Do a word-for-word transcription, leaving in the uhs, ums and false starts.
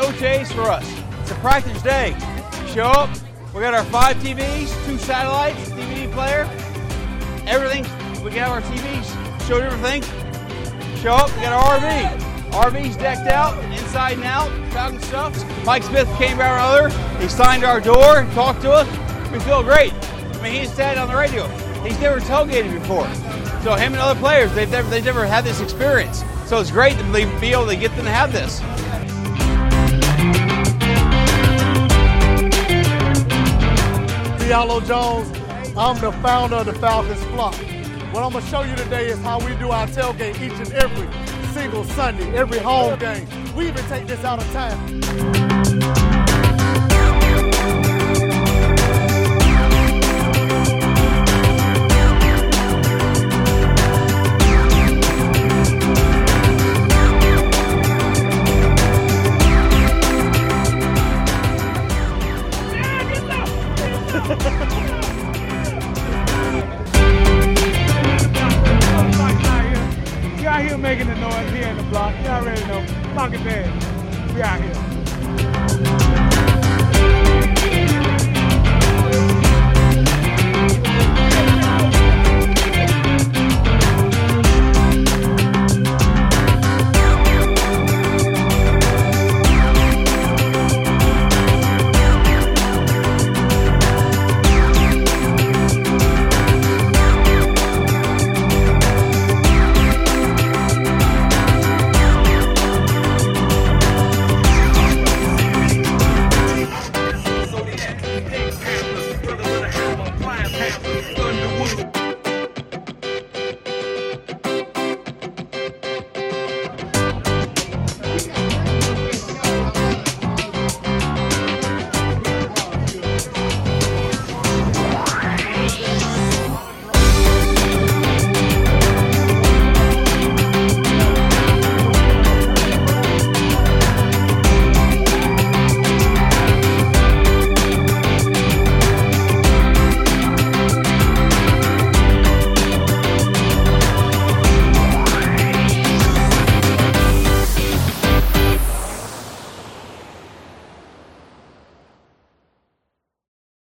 O T As for us. It's a practice day. Show up. We got our five T Vs, two satellites, D V D player, everything. We got our T Vs, show different things. Show up. We got our R V. R V's decked out, inside and out, Falcon stuff. Mike Smith came by our other. He signed our door, talked to us. We feel great. I mean, he said on the radio, he's never tailgated before. So him and other players, they've never, they've never had this experience. So it's great to be able to get them to have this. Diallo Jones, I'm the founder of the Falcons Flock. What I'm going to show you today is how we do our tailgate each and every single Sunday, every home game. We even take this out of town. We out here making the noise here in the block. You already know. Block it bad. We out here.